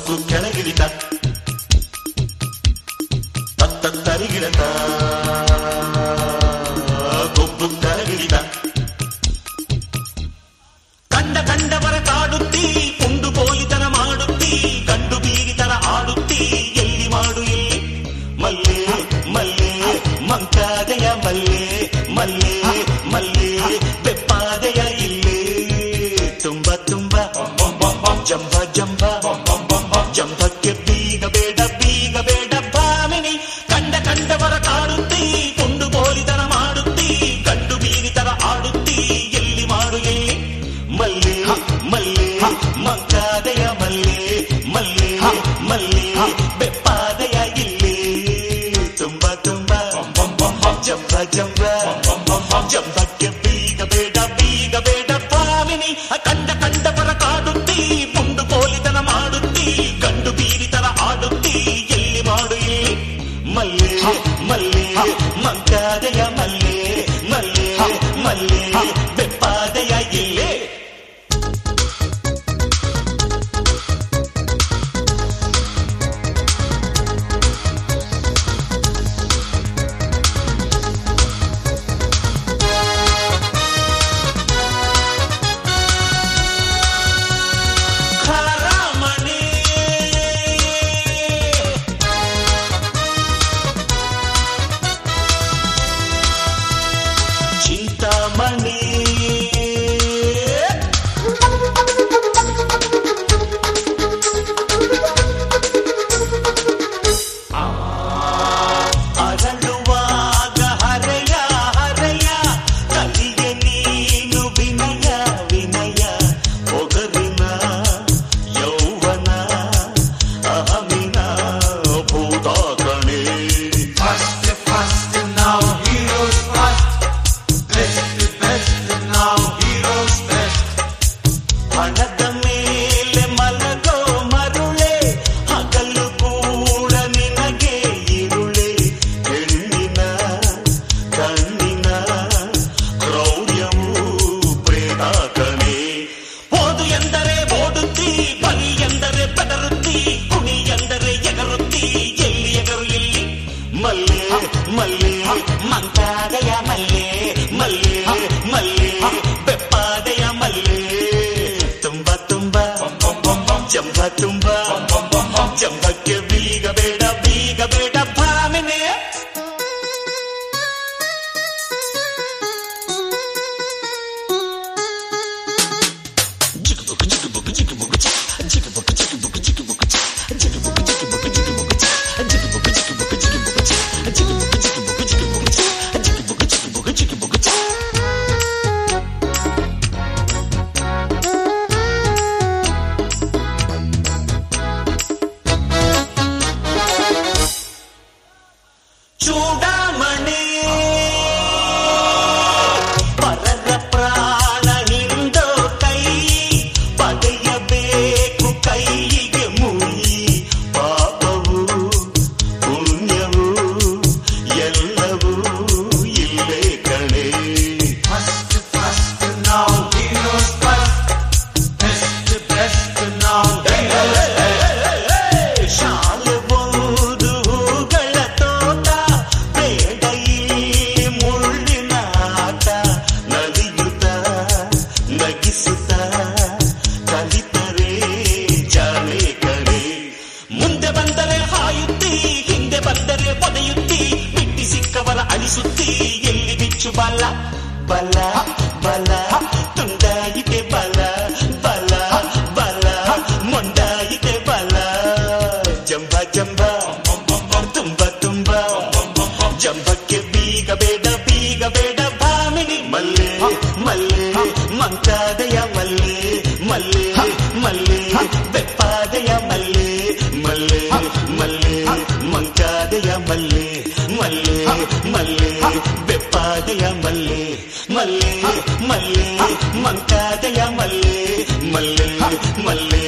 ಸೊಕ್ಕು ಕೆಳಗಿಳಿತ ತತ್ತರಿಗಿಡತ ಕೊಬ್ಬು ಕರಗಿಳಿತ ಕಂಡವರ ಕಾಡುತ್ತೀ ಪುಂಡು ಪೋಲಿತನ ಮಾಡುತ್ತೀ ಗಂಡು ಬೀರಿತರ ಆಡುತ್ತೀ ಎಲ್ಲಿ ಮಾಡು ಎಲ್ಲಿ ಮಲ್ಲೆ ಮಲ್ಲೆ ಮಂಕಾದೆಯ ಮಲ್ಲೆ ಮಲ್ಲೆ ಮಲ್ಲೆ ಬೆಪ್ಪಾದೆಯ ಇಲ್ಲೇ ತುಂಬ ತುಂಬ ಜಂಬ ಜಂಬ ಜಂಬಕ್ಕೆ ಬೀಗ ಬೇಡ ಭಾಮಿನಿ ಕಂಡವರ ಕಾಡುತ್ತೀ ಪುಂಡು ಪೋಲಿತನ ಮಾಡುತ್ತೀ ಗಂಡು ಬೀರಿತರ ಆಡುತ್ತೀ ಎಲ್ಲಿ ಮಾಡು ಎಲ್ಲಿ ಮಲ್ಲೆ ಮಲ್ಲೆ ಮಂಕಾದೆಯ ಮಲ್ಲೆ ಮಲ್ಲೆ ಮಲ್ಲೆ ಬೆಪ್ಪಾದೆಯ ಇಲ್ಲೇ ತುಂಬ ತುಂಬ ಜಂಬ ಜಂಬ ಜಂಬಕ್ಕೆ ಬೀಗ ಬೇಡ ಭಾಮಿನಿ ಕಂಡವರ ಕಾಡುತ್ತೀ ಪುಂಡು ಪೋಲಿತನ ಮಾಡುತ್ತೀ ಗಂಡು ಬೀರಿತರ ಆಡುತ್ತೀ ಎಲ್ಲಿ ಮಾಡು ಇಲ್ಲಿ ಮಲ್ಲೆ ಮಲ್ಲೆ ಮಂಕಾದೆಯ ಮಲ್ಲೆ ಮಲ್ಲೆ ಮಲ್ಲೆ ಬೆಪ್ಪಾದೆಯ ಇಲ್ಲೇ ಜಂಬಕ್ಕೆ ಬೀಗ ಬೇಡ ಭಾಮಿನಿ ಚೂಡಾಮಣಿ ಪರರ ಪ್ರಾಣ ಹಿಂದೋ ಕೈ ಪಡೆಯಬೇಕು ಕೈಗೆ ಮುಯಿ ಪಾಪವು ಪುಣ್ಯವು ಎಲ್ಲವೂ ಇಲ್ಲೇ ಕಣೆ ಶಾಲೆ ಒಂದು ಹೂಗಳ ತೋಟ ಬೇಡ ಇಲ್ಲಿ ಮುಳ್ಳಿನ ಆಟ ನಲಿಯುತ್ತ ನಗಿಸುತ್ತ ಕಲಿತರೆ ಜಾಣೆ ಕಡೆ ಮುಂದೆ ಬಂದರೆ ಹಾಯುತ್ತಿ ಹಿಂದೆ ಬಂದರೆ ಪೊದೆಯುತ್ತಿ ಬಿಟ್ಟಿ ಸಿಕ್ಕವರ ಅಳಿಸುತ್ತಿ ಎಲ್ಲಿ ಬಿಚ್ಚು ಬಲ ಬಲ ಬಲ ತುಂಡಾಯಿತೆ ಬಲ ಬಲ ಬಲ ಮೊಂಡಾಯಿತೆ ಬಲ ಜಂಬ ಜಂಬ ತುಂಬ ತುಂಬ ಜಂಬಕ್ಕೆ ಬೀಗ ಬೇಡ ಭಾಮಿನಿ ಮಲ್ಲೆ ಮಲ್ಲೆ ಮಂಕಾದೆಯ ಮಲ್ಲೆ ಮಲ್ಲೆ ಮಲ್ಲೆ ಬೆಪ್ಪಾದೆಯ ಮಲ್ಲೆ ಮಲ್ಲೆ ಮಲ್ಲೆ ಮಂಕಾದೆಯ ಮಲ್ಲೆ ಮಲ್ಲೆ ಮಲ್ಲೆ ಬೆಪ್ಪಾದೆಯ ಮಲ್ಲೆ ಮಲ್ಲೆ ಮಲ್ಲೆ ಮಂಕಾದೆಯ ಮಲ್ಲೆ ಮಲ್ಲೆ ಮಲ್ಲೆ